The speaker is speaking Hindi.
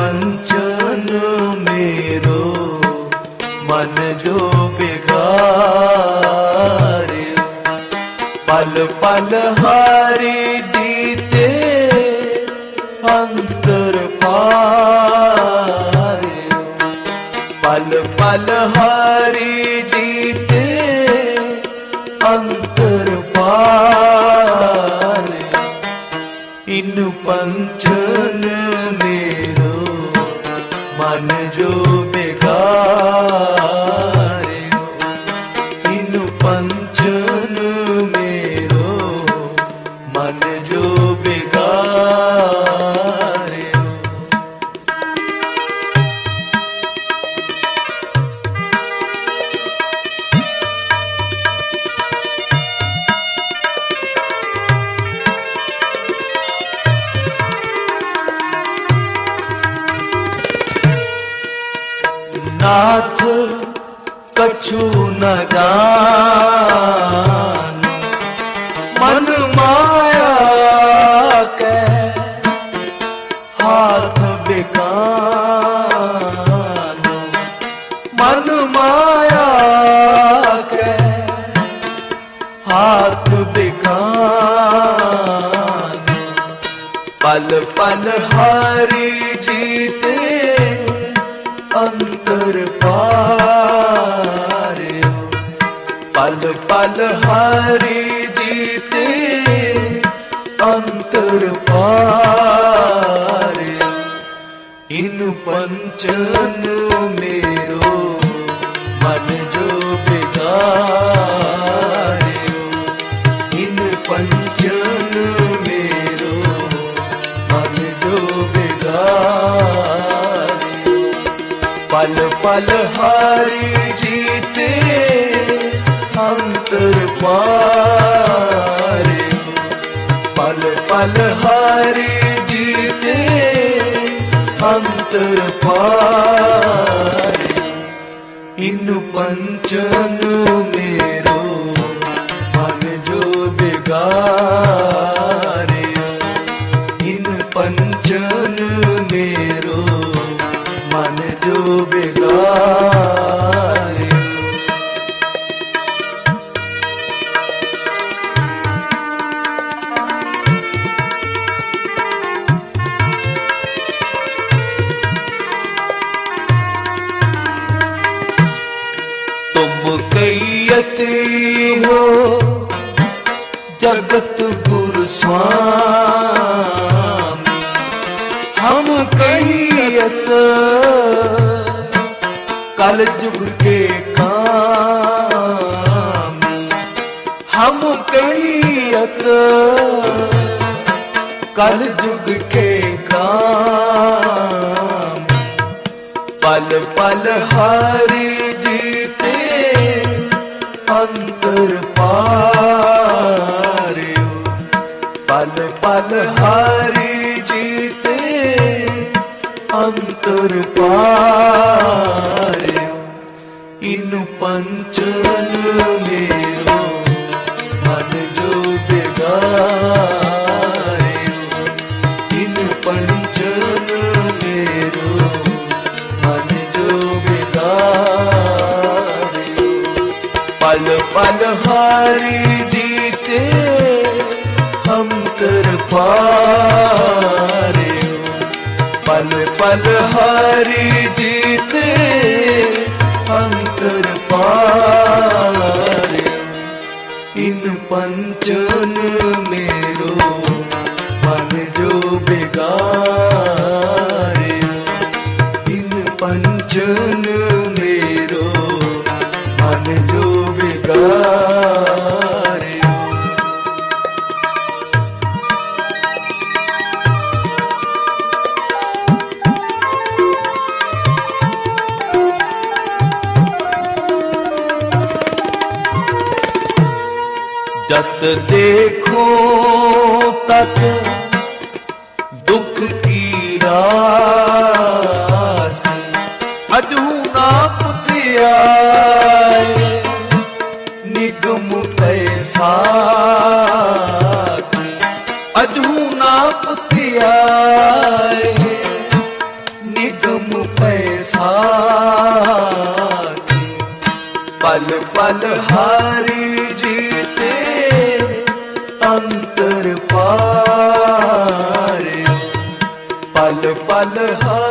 पंचन मेरो मन जो बिगारे, पल पल हारी दीते अंतर पारे, पल पल हारी जीते अंतर पारे। इन पंचन मेरो मन जो बिगारे, इन पंचन मेरो मन जो बिगारे। नाथ कछु न जान, मन माया के हाथ बेकान, मन माया के हाथ बेकान। पल पल हारी जीते अंतर पारे, पल पल हारी जीते अंतर पारे। इन पंचन मेरो मन जो बिगारे, इन पंचन मेरो मन जो बिगारे। पल पल हारी जीते अंतर पारे, पल पल हारी जीते अंतर पारे। इन पंचन मेरो मन जो बिगारे, इन पंचन मेरो मन जो बिगारे। तुम कैयते हो जगत गुरु स्वामी, हम कैयत कल जुग के काम, हम कैयत कल जुग के काम। पल पल हारी जीते अंतर पारे, पल पल हारी जीते अंतर पारे। इन पंचन मेरो मन जो बिगारे, इन पंचन मेरो मन जो बिगारे। पल पल हारी जीते अंतर पारे, पल पल हारी जीते अंतर पारे। इन पंचन मेरो मन जो बिगारे, इन पंचन मेरो मन जो बिगारे। जत देखो तत दुख की राशि, अजूना पुतियाए निगम पैसा, अजूना पुतियाए बलहारी जीते अंतर पार, पल पल हारी